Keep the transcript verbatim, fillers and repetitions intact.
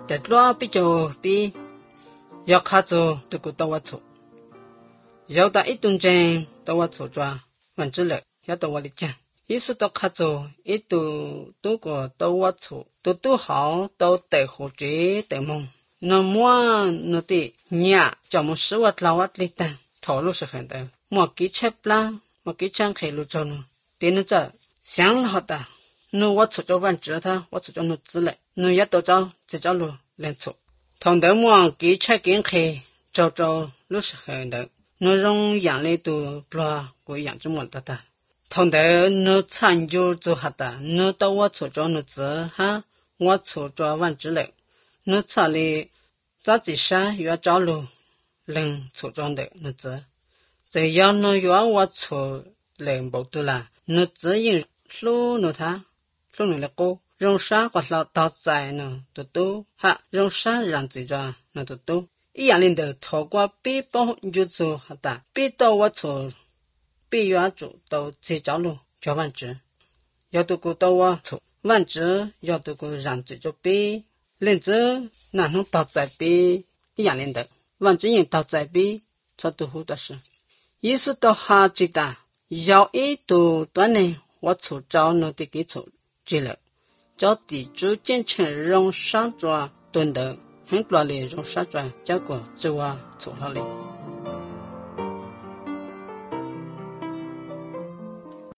แต่ตัวปีโจปียกขาจูตุกุตัววัตถุยาวตาอีตุนเจงตัววัตถุจ้าวันจิเลยยาตัววัลิจังยิสุตัวขาจูอีตุตุกุตัววัตถุตุตุหาวตัวเตะหูจีเตะมงนมัวนติเนี่ยจอมสวัสดิ์ลาวัดลิตังถอลุสขันเตมัวกิเชปลามัวกิจังเขลุจนุตีนจะ想了的นูวัตถุจ้าวันจิ他วัตถุจ้านูจิเลยนูยาตัวจ้าจะจ้าลุเล่นสุ同德莫给吃给开，朝朝六十块的，那种养类都不过养这么大的。同德那参究做下的，那到我出着那子哈，我出着万之类，那查哩咋子啥要找路，人出着的那子，这样那要我出人不多啦，那子因路那他，路那了高。用啥个老到在呢？都都哈，用啥让这个那都都一样领的，透过背包就做好的，背到我做，背原做到这条路叫万只，要都过到我做万只，要都过让这个背，领子那种到在背一样领的，万只人到在背，这都好多事，意思到哈知道，要一都多呢，我做找那的给做知了。找地主建成用沙砖墩的，很多的用沙砖，结果就我做了哩。